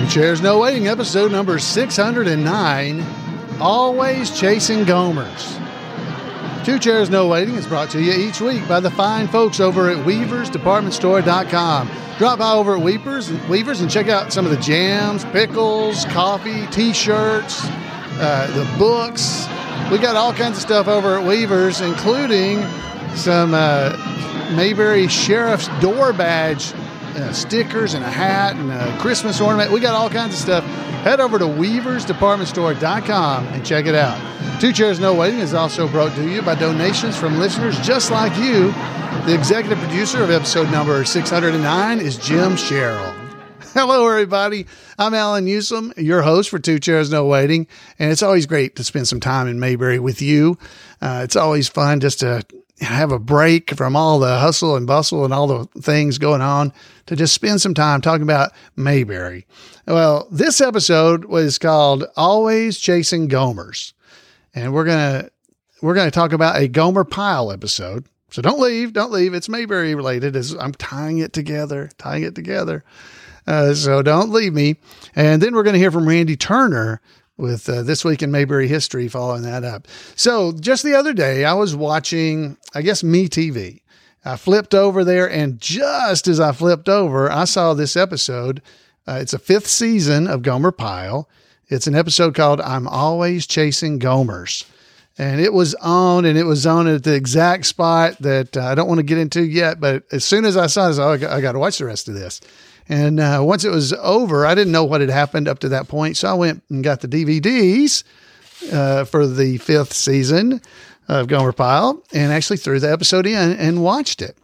Chairs No Waiting, episode number 609, Always Chasing Gomers. Two Chairs No Waiting is brought to you each week by the fine folks over at WeaversDepartmentStore.com. Drop by over at Weavers and check out some of the jams, pickles, coffee, t-shirts, the books. We got all kinds of stuff over at Weavers, including some Mayberry Sheriff's door badge stickers and a hat and a Christmas ornament. We got all kinds of stuff. Head over to WeaversDepartmentStore.com and check it out. Two Chairs No Waiting is also brought to you by donations from listeners just like you. The executive producer of episode number 609 is Jim Sherrill. Hello, everybody. I'm Alan Newsom, your host for Two Chairs No Waiting, and it's always great to spend some time in Mayberry with you. It's always fun just to have a break from all the hustle and bustle and all the things going on to just spend some time talking about Mayberry. Well, this episode was called Always Chasing Gomers, and we're going to talk about a Gomer Pyle episode. So don't leave. It's Mayberry related as I'm tying it together. So don't leave me. And then we're going to hear from Randy Turner with This Week in Mayberry History, following that up. So just the other day, I was watching, MeTV. I flipped over there, and just as I flipped over, I saw this episode. It's a 5th season of Gomer Pyle. It's an episode called I'm Always Chasing Gomers. And it was on at the exact spot that I don't want to get into yet, but as soon as I saw this, I got to watch the rest of this. And once it was over, I didn't know what had happened up to that point. So I went and got the DVDs for the 5th season of Gomer Pyle and actually threw the episode in and watched it.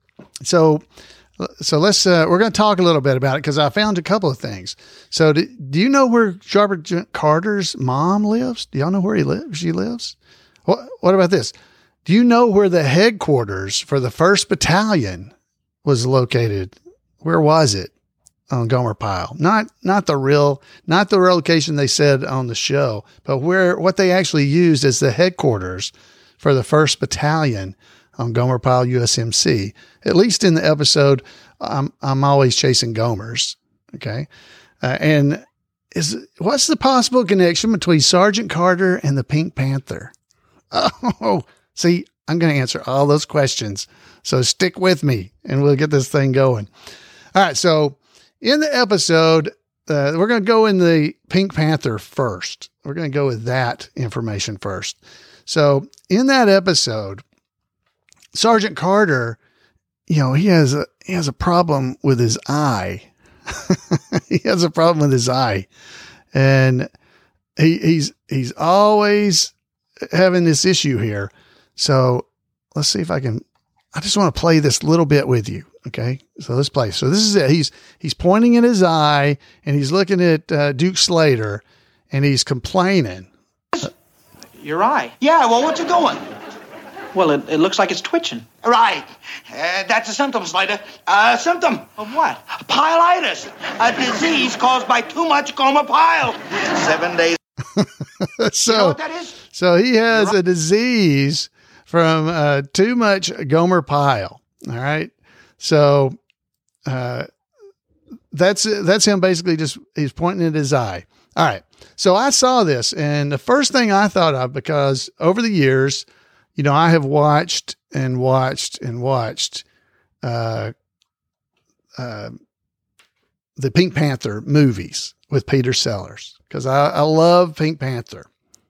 So let's, we're going to talk a little bit about it because I found a couple of things. So do you know where Robert Carter's mom lives? Do y'all know where she lives? What about this? Do you know where the headquarters for the 1st Battalion was located? Where was it on Gomer Pyle? Not the location they said on the show, but what they actually used as the headquarters for the 1st Battalion on Gomer Pyle USMC. At least in the episode, I'm Always Chasing Gomers. Okay, and what's the possible connection between Sergeant Carter and the Pink Panther? Oh, see, I'm going to answer all those questions, so stick with me, and we'll get this thing going. All right, so in the episode, we're going to go in the Pink Panther first. We're going to go with that information first. So in that episode, Sergeant Carter, he has a problem with his eye. He has a problem with his eye, and he's always having this issue here. So let's see if I just want to play this little bit with you. Okay, so let's play. So this is it. He's pointing at his eye, and he's looking at Duke Slater, and he's complaining. Your eye? Yeah, well, what's it doing? Well, it looks like it's twitching. Right. That's a symptom, Slater. A symptom. Of what? Pyelitis. A disease caused by too much Gomer Pyle. 7 days. So, you know what that is? So he has a disease from too much Gomer Pyle. All right. So, that's him basically he's pointing at his eye. All right. So I saw this, and the first thing I thought of, because over the years, I have watched the Pink Panther movies with Peter Sellers, because I love Pink Panther.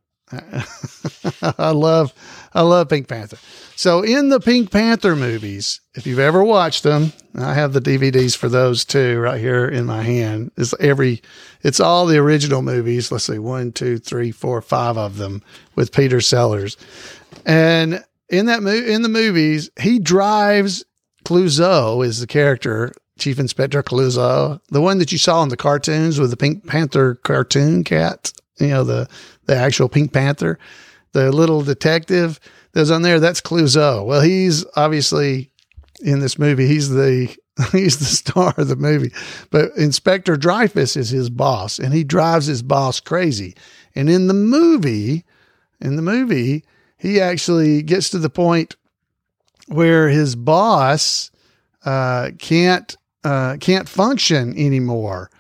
I love Pink Panther. So in the Pink Panther movies, if you've ever watched them, I have the DVDs for those too right here in my hand. It's all the original movies. Let's see, 1, 2, 3, 4, 5 of them with Peter Sellers. And in the movies, he drives Clouseau is the character, Chief Inspector Clouseau, the one that you saw in the cartoons with the Pink Panther cartoon cat, the actual Pink Panther, the little detective that's on there. That's Clouseau. Well, he's obviously in this movie. He's the star of the movie, but Inspector Dreyfus is his boss, and he drives his boss crazy. And in the movie, he actually gets to the point where his boss can't function anymore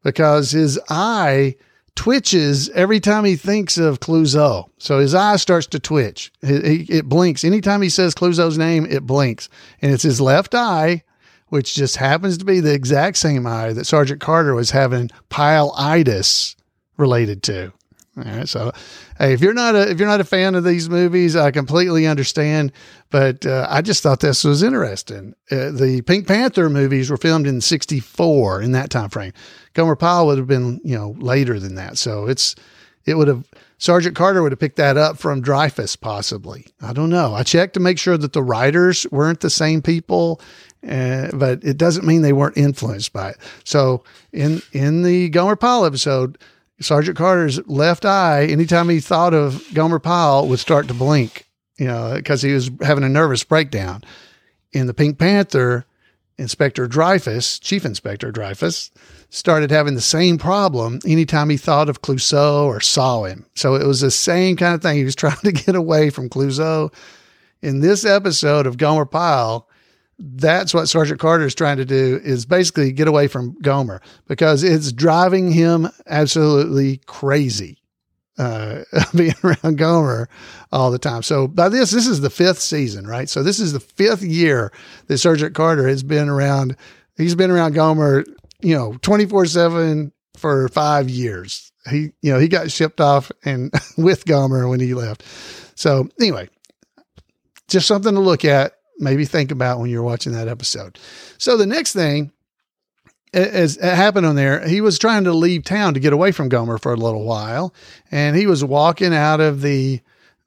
because his eye twitches every time he thinks of Clouseau. So his eye starts to twitch. It blinks. Anytime he says Clouseau's name, it blinks. And it's his left eye, which just happens to be the exact same eye that Sergeant Carter was having pile-itis related to. All right. So, hey, if you're not a fan of these movies, I completely understand, but I just thought this was interesting. The Pink Panther movies were filmed in 1964 in that time frame. Gomer Pyle would have been, later than that. So Sergeant Carter would have picked that up from Dreyfuss, possibly. I don't know. I checked to make sure that the writers weren't the same people, but it doesn't mean they weren't influenced by it. So in the Gomer Pyle episode, Sergeant Carter's left eye, anytime he thought of Gomer Pyle, would start to blink, because he was having a nervous breakdown. In the Pink Panther, Chief Inspector Dreyfuss, started having the same problem anytime he thought of Clouseau or saw him. So it was the same kind of thing. He was trying to get away from Clouseau. In this episode of Gomer Pyle, that's what Sergeant Carter is trying to do, is basically get away from Gomer, because it's driving him absolutely crazy, being around Gomer all the time. So by this is the 5th season, right? So this is the 5th year that Sergeant Carter has been around. He's been around Gomer, 24/7 for 5 years. He got shipped off and with Gomer when he left. So anyway, just something to look at. Maybe think about when you're watching that episode. So the next thing as it happened on there, he was trying to leave town to get away from Gomer for a little while. And he was walking out of the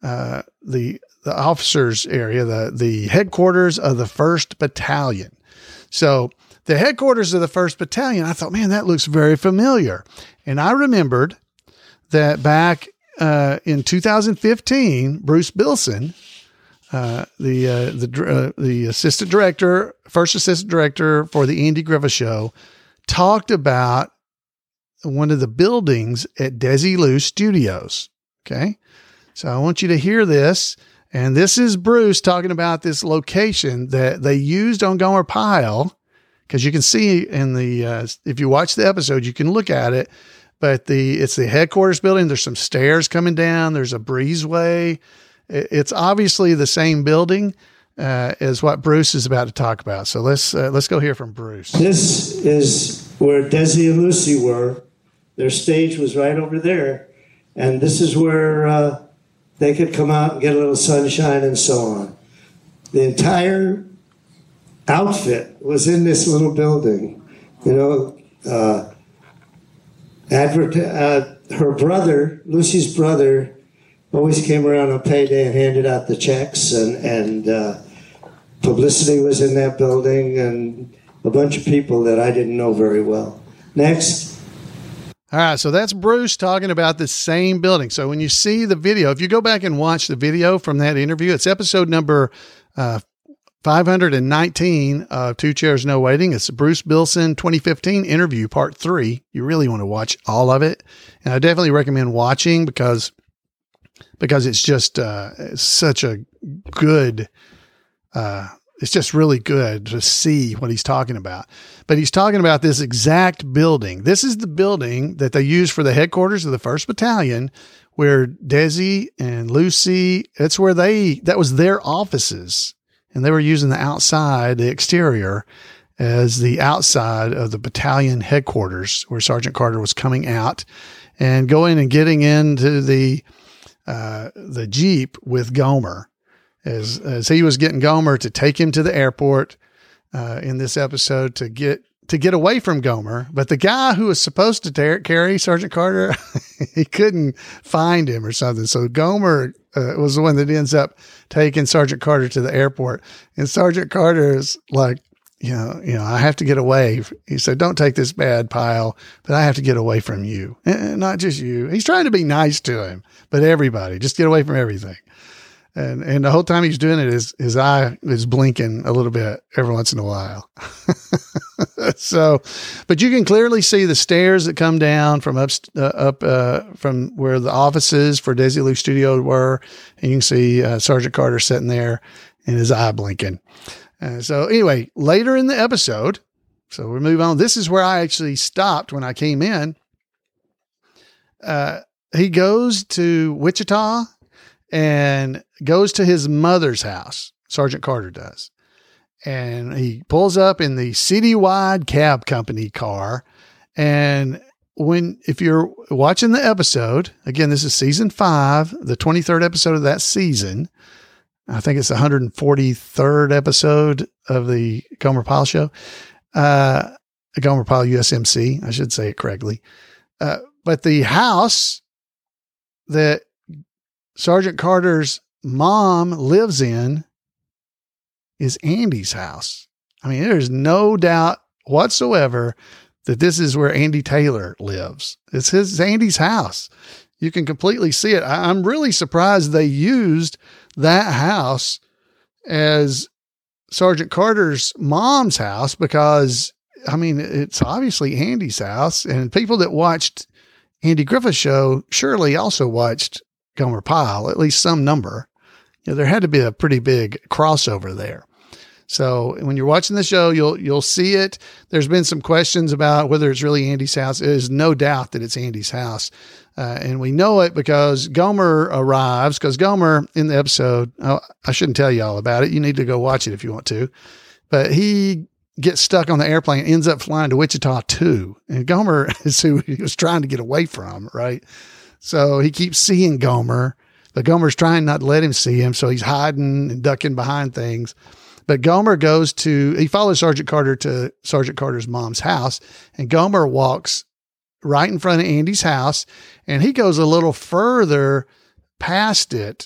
officers area, the headquarters of the 1st Battalion. So the headquarters of the 1st Battalion, I thought, man, that looks very familiar. And I remembered that back in 2015, Bruce Bilson, the assistant director, first assistant director for the Andy Griffith Show, talked about one of the buildings at Desilu Studios. Okay. So I want you to hear this. And this is Bruce talking about this location that they used on Gomer Pyle, because you can see in if you watch the episode, you can look at it, but it's the headquarters building. There's some stairs coming down. There's a breezeway. It's obviously the same building as what Bruce is about to talk about. So let's go hear from Bruce. This is where Desi and Lucy were. Their stage was right over there. And this is where they could come out and get a little sunshine and so on. The entire outfit was in this little building. Her brother, Lucy's brother, always came around on payday and handed out the checks, and publicity was in that building, and a bunch of people that I didn't know very well. Next. All right, so that's Bruce talking about the same building. So when you see the video, if you go back and watch the video from that interview, it's episode number 519 of Two Chairs No Waiting. It's Bruce Bilson 2015 interview, part 3. You really want to watch all of it, and I definitely recommend watching because it's just it's such a good, it's just really good to see what he's talking about. But he's talking about this exact building. This is the building that they used for the headquarters of the 1st Battalion, where Desi and Lucy, that was their offices. And they were using the outside, the exterior, as the outside of the battalion headquarters, where Sergeant Carter was coming out and going and getting into the Jeep with Gomer, as he was getting Gomer to take him to the airport in this episode to get away from Gomer. But the guy who was supposed to carry Sergeant Carter, he couldn't find him or something. So Gomer was the one that ends up taking Sergeant Carter to the airport. And Sergeant Carter is like, I have to get away. He said, don't take this bad Pyle, but I have to get away from you. And not just you. He's trying to be nice to him, but everybody, just get away from everything. And the whole time he's doing it, his eye is blinking a little bit every once in a while. So, but you can clearly see the stairs that come down from from where the offices for Desilu Studio were. And you can see Sergeant Carter sitting there and his eye blinking. So anyway, later in the episode, So we move on. This is where I actually stopped when I came in. He goes to Wichita and goes to his mother's house. Sergeant Carter does. And he pulls up in the Citywide Cab Company car. And if you're watching the episode, again, this is season 5, the 23rd episode of that season. I think it's the 143rd episode of the Gomer Pyle show. Gomer Pyle USMC. I should say it correctly. But the house that Sergeant Carter's mom lives in is Andy's house. I mean, there's no doubt whatsoever that this is where Andy Taylor lives. It's Andy's house. You can completely see it. I'm really surprised they used that house as Sergeant Carter's mom's house because, I mean, it's obviously Andy's house, and people that watched Andy Griffith's show surely also watched Gomer Pyle, at least some number. You know, there had to be a pretty big crossover there. So when you're watching the show, you'll see it. There's been some questions about whether it's really Andy's house. There's no doubt that it's Andy's house. And we know it because Gomer arrives, because Gomer in the episode, I shouldn't tell you all about it. You need to go watch it if you want to. But he gets stuck on the airplane, ends up flying to Wichita too. And Gomer is who he was trying to get away from, right? So he keeps seeing Gomer, but Gomer's trying not to let him see him. So he's hiding and ducking behind things. But Gomer he follows Sergeant Carter to Sergeant Carter's mom's house, and Gomer walks right in front of Andy's house, and he goes a little further past it,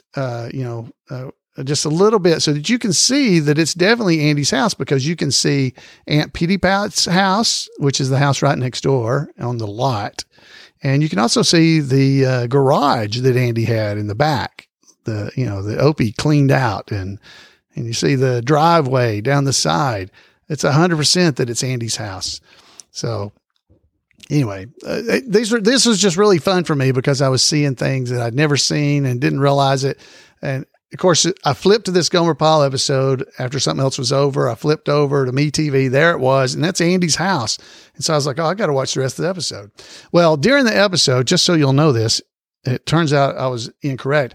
just a little bit so that you can see that it's definitely Andy's house, because you can see Aunt Petey Pat's house, which is the house right next door on the lot. And you can also see the garage that Andy had in the back, the Opie cleaned out, and you see the driveway down the side. It's 100% that it's Andy's house. So anyway, this was just really fun for me because I was seeing things that I'd never seen and didn't realize it. And of course, I flipped to this Gomer Pyle episode after something else was over. I flipped over to MeTV. There it was. And that's Andy's house. And so I was like, I got to watch the rest of the episode. Well, during the episode, just so you'll know this, it turns out I was incorrect.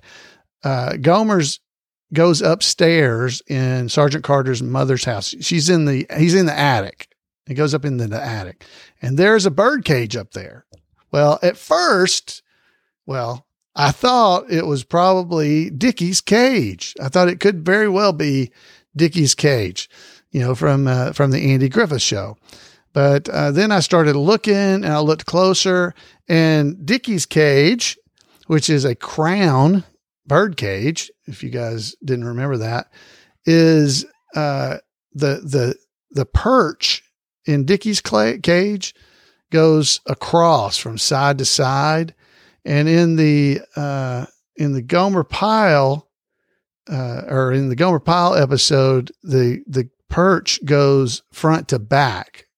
Gomer's goes upstairs in Sergeant Carter's mother's house. He's in the attic. He goes up into the attic, and there's a bird cage up there. Well, at first, I thought it was probably Dickie's cage. I thought it could very well be Dickie's cage, from the Andy Griffith show. But then I started looking, and I looked closer, and Dickie's cage, which is a crown bird cage, if you guys didn't remember that, is the perch in Dickie's cage goes across from side to side, and in the Gomer Pyle in the Gomer Pyle episode, the perch goes front to back.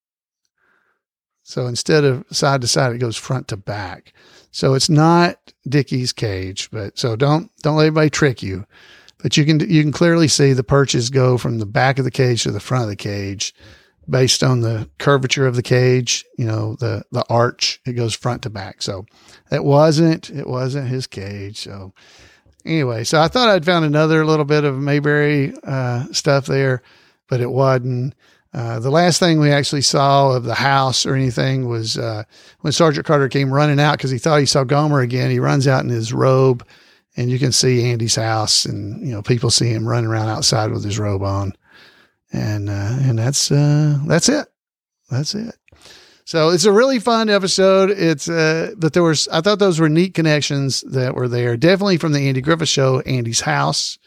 So instead of side to side, it goes front to back. So it's not Dickie's cage, but so don't let anybody trick you. But you can clearly see the perches go from the back of the cage to the front of the cage based on the curvature of the cage, the arch, it goes front to back. So it wasn't his cage. So anyway, so I thought I'd found another little bit of Mayberry stuff there, but it wasn't. The last thing we actually saw of the house or anything was when Sergeant Carter came running out because he thought he saw Gomer again. He runs out in his robe, and you can see Andy's house, and people see him running around outside with his robe on, and that's it. That's it. So it's a really fun episode. But I thought those were neat connections that were there. Definitely from the Andy Griffith Show, Andy's house.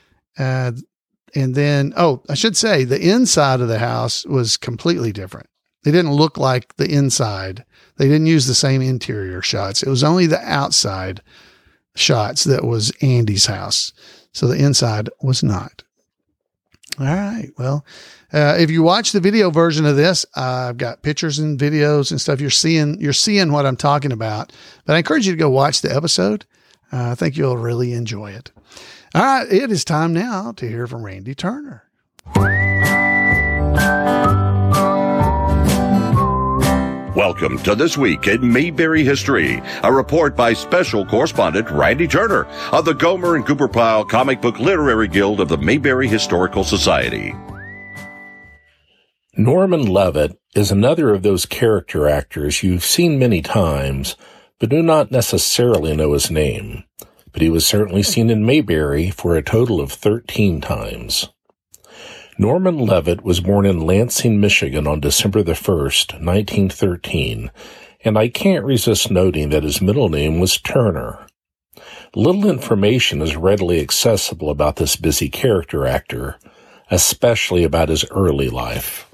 And then, I should say the inside of the house was completely different. They didn't look like the inside. They didn't use the same interior shots. It was only the outside shots that was Andy's house. So the inside was not. All right. Well, if you watch the video version of this, I've got pictures and videos and stuff. You're seeing what I'm talking about, but I encourage you to go watch the episode. I think you'll really enjoy it. All right, it is time now to hear from Randy Turner. Welcome to This Week in Mayberry History, a report by special correspondent Randy Turner of the Gomer and Cooper Pyle Comic Book Literary Guild of the Mayberry Historical Society. Norman Levitt is another of those character actors you've seen many times, but do not necessarily know his name. But he was certainly seen in Mayberry for a total of 13 times. Norman Levitt was born in Lansing, Michigan on December the 1st, 1913, and I can't resist noting that his middle name was Turner. Little information is readily accessible about this busy character actor, especially about his early life.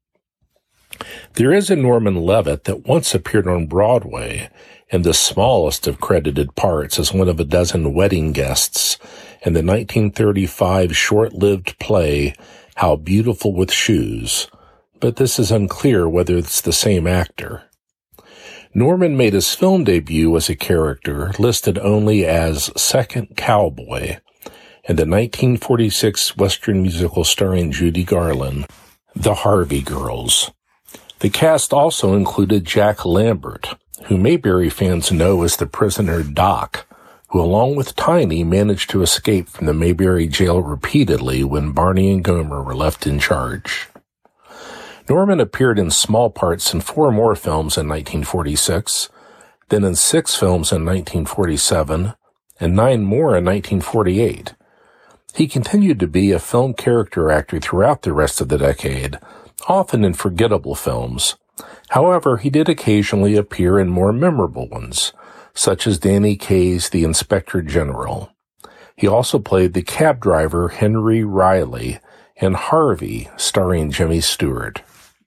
There is a Norman Levitt that once appeared on Broadway in the smallest of credited parts as one of a dozen wedding guests in the 1935 short-lived play How Beautiful with Shoes, but this is unclear whether it's the same actor. Norman made his film debut as a character listed only as Second Cowboy in the 1946 Western musical starring Judy Garland, The Harvey Girls. The cast also included Jack Lambert, who Mayberry fans know as the prisoner Doc, who along with Tiny managed to escape from the Mayberry jail repeatedly when Barney and Gomer were left in charge. Norman appeared in small parts in 4 more films in 1946, then in 6 films in 1947, and 9 more in 1948. He continued to be a film character actor throughout the rest of the decade, often in forgettable films. However, he did occasionally appear in more memorable ones, such as Danny Kaye's The Inspector General. He also played the cab driver Henry Riley in Harvey, starring Jimmy Stewart.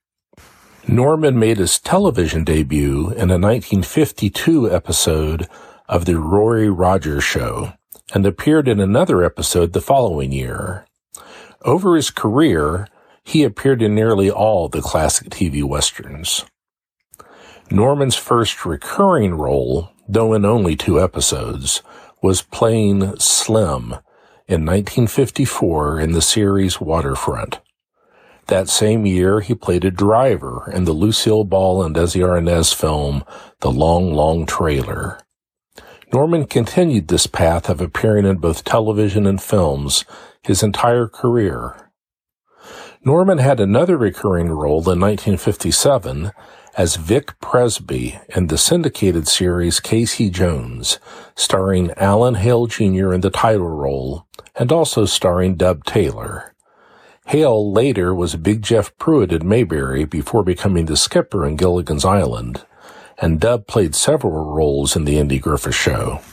Norman made his television debut in a 1952 episode of The Roy Rogers Show and appeared in another episode the following year. Over his career, he appeared in nearly all the classic TV westerns. Norman's first recurring role, though in only 2 episodes, was playing Slim in 1954 in the series Waterfront. That same year, he played a driver in the Lucille Ball and Desi Arnaz film The Long, Long Trailer. Norman continued this path of appearing in both television and films his entire career. Norman had another recurring role in 1957 as Vic Presby in the syndicated series Casey Jones, starring Alan Hale Jr. in the title role, and also starring Dub Taylor. Hale later was Big Jeff Pruitt in Mayberry before becoming the skipper in Gilligan's Island, and Dub played several roles in The Andy Griffith Show.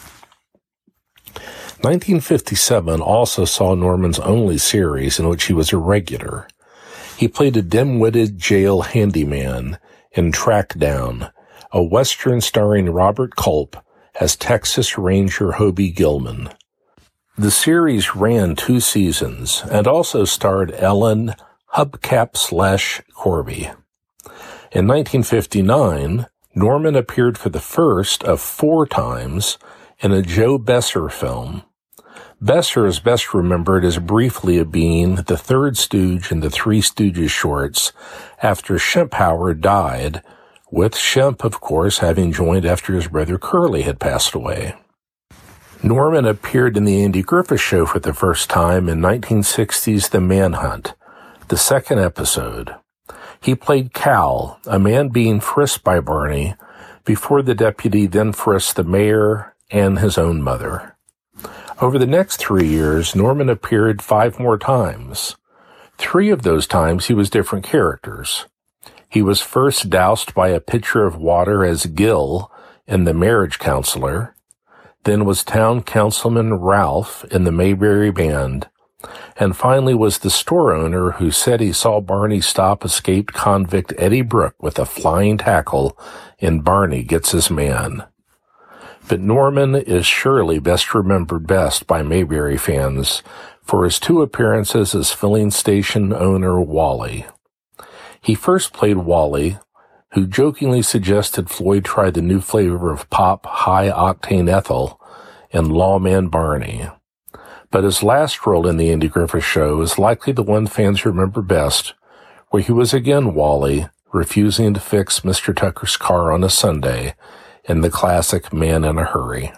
1957 also saw Norman's only series in which he was a regular. He played a dim-witted jail handyman in Trackdown, a Western starring Robert Culp as Texas Ranger Hobie Gilman. The series ran 2 seasons and also starred Ellen Hubcap/Corby. In 1959, Norman appeared for the first of 4 times in a Joe Besser film. Besser is best remembered as briefly being the third stooge in the Three Stooges shorts after Schemphauer died, with Schemp, of course, having joined after his brother Curly had passed away. Norman appeared in The Andy Griffith Show for the first time in 1960's The Manhunt, the second episode. He played Cal, a man being frisked by Barney, before the deputy then frisked the mayor and his own mother. Over the next 3 years, Norman appeared 5 more times. 3 of those times he was different characters. He was first doused by a pitcher of water as Gil in The Marriage Counselor, then was town councilman Ralph in the Mayberry Band, and finally was the store owner who said he saw Barney stop escaped convict Eddie Brooke with a flying tackle in Barney Gets His Man. But Norman is surely best remembered by Mayberry fans for his 2 appearances as filling station owner Wally. He first played Wally, who jokingly suggested Floyd try the new flavor of pop high-octane ethyl in Lawman Barney. But his last role in The Andy Griffith Show is likely the one fans remember best, where he was again Wally, refusing to fix Mr. Tucker's car on a Sunday in the classic Man in a Hurry.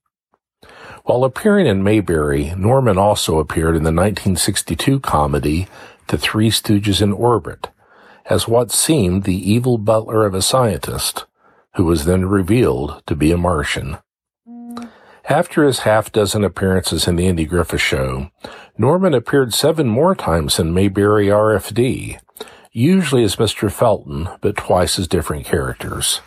While appearing in Mayberry, Norman also appeared in the 1962 comedy The Three Stooges in Orbit as what seemed the evil butler of a scientist, who was then revealed to be a Martian. After his half-dozen appearances in The Andy Griffith Show, Norman appeared 7 more times in Mayberry RFD, usually as Mr. Felton, but twice as different characters.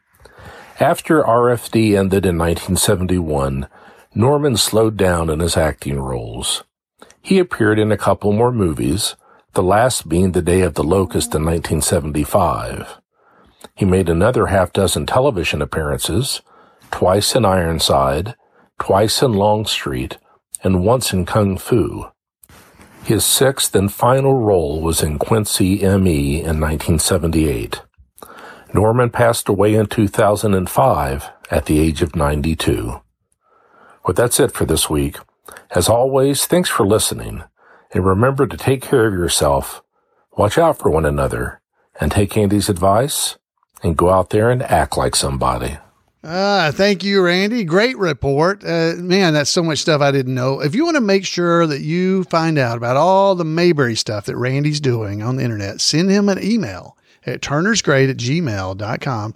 After RFD ended in 1971, Norman slowed down in his acting roles. He appeared in a couple more movies, the last being The Day of the Locust in 1975. He made another half-dozen television appearances, twice in Ironside, twice in Longstreet, and once in Kung Fu. His 6th and final role was in Quincy M.E. in 1978. Norman passed away in 2005 at the age of 92. Well, that's it for this week. As always, thanks for listening, and remember to take care of yourself, watch out for one another, and take Andy's advice, and go out there and act like somebody. Thank you, Randy. Great report. Man, that's so much stuff I didn't know. If you want to make sure that you find out about all the Mayberry stuff that Randy's doing on the internet, send him an email at turnersgrade@gmail.com,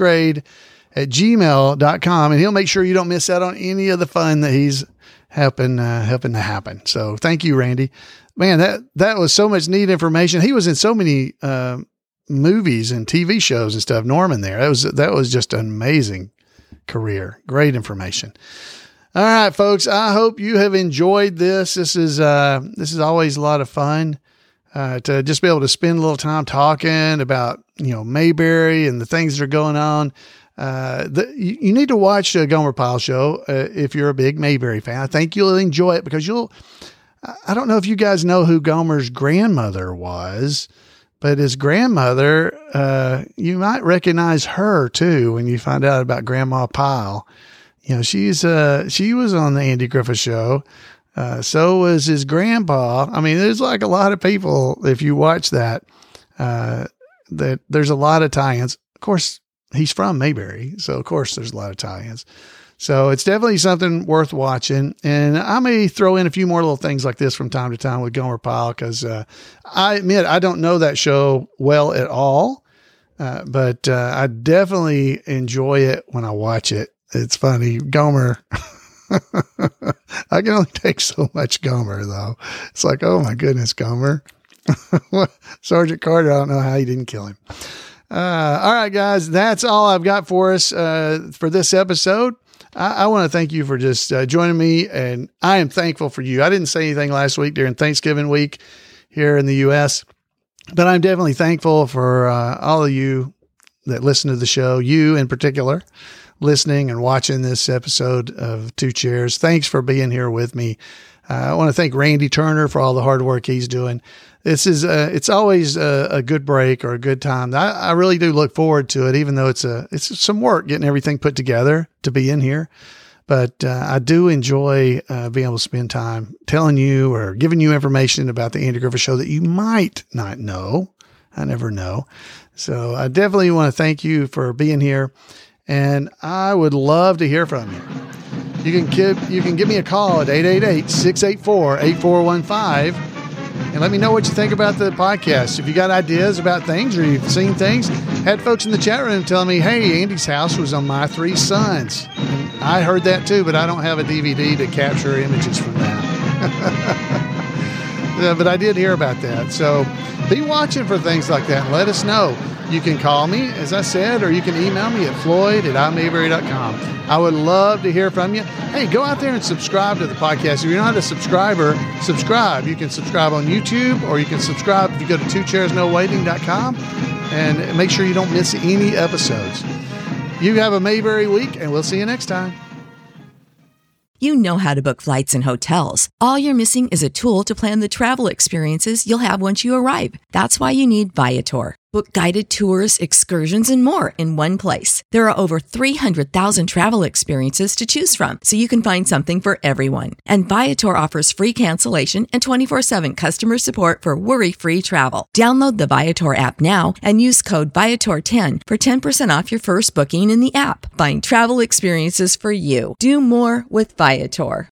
turnersgrade@gmail.com, and he'll make sure you don't miss out on any of the fun that he's helping to happen. So thank you, Randy. Man, that was so much neat information. He was in so many, movies and TV shows and stuff. Norman there. That was just an amazing career. Great information. All right, folks. I hope you have enjoyed this. This is always a lot of fun, to just be able to spend a little time talking about, Mayberry and the things that are going on. You need to watch the Gomer Pyle Show, if you're a big Mayberry fan. I think you'll enjoy it because I don't know if you guys know who Gomer's grandmother was, but his grandmother, you might recognize her too when you find out about Grandma Pyle. She was on the Andy Griffith Show. So was his grandpa. I mean, there's like a lot of people, if you watch that there's a lot of tie-ins. Of course, he's from Mayberry, so of course there's a lot of tie-ins. So it's definitely something worth watching. And I may throw in a few more little things like this from time to time with Gomer Pyle, because I admit I don't know that show well at all, but I definitely enjoy it when I watch it. It's funny. Gomer, I can only take so much Gomer, though. It's like, oh my goodness, Gomer. Sergeant Carter, I don't know how he didn't kill him. All right, guys, that's all I've got for us for this episode. I want to thank you for just joining me, and I am thankful for you. I didn't say anything last week during Thanksgiving week here in the U.S., but I'm definitely thankful for all of you that listen to the show, you in particular, listening and watching this episode of Two Chairs. Thanks for being here with me. I want to thank Randy Turner for all the hard work he's doing. This is it's always a good break or a good time. I really do look forward to it, even though it's some work getting everything put together to be in here. But I do enjoy being able to spend time telling you or giving you information about the Andy Griffith Show that you might not know. I never know. So I definitely want to thank you for being here, and I would love to hear from you. You can give me a call at 888-684-8415 and let me know what you think about the podcast. If you got ideas about things or you've seen things, had folks in the chat room telling me, hey, Andy's house was on My Three Sons. And I heard that too, but I don't have a DVD to capture images from that. But I did hear about that. So be watching for things like that and let us know. You can call me, as I said, or you can email me at floyd@imayberry.com. I would love to hear from you. Hey, go out there and subscribe to the podcast. If you're not a subscriber, subscribe. You can subscribe on YouTube, or you can subscribe if you go to twochairsnowaiting.com, and make sure you don't miss any episodes. You have a Mayberry week, and we'll see you next time. You know how to book flights and hotels. All you're missing is a tool to plan the travel experiences you'll have once you arrive. That's why you need Viator. Book guided tours, excursions, and more in one place. There are over 300,000 travel experiences to choose from, so you can find something for everyone. And Viator offers free cancellation and 24/7 customer support for worry-free travel. Download the Viator app now and use code Viator10 for 10% off your first booking in the app. Find travel experiences for you. Do more with Viator.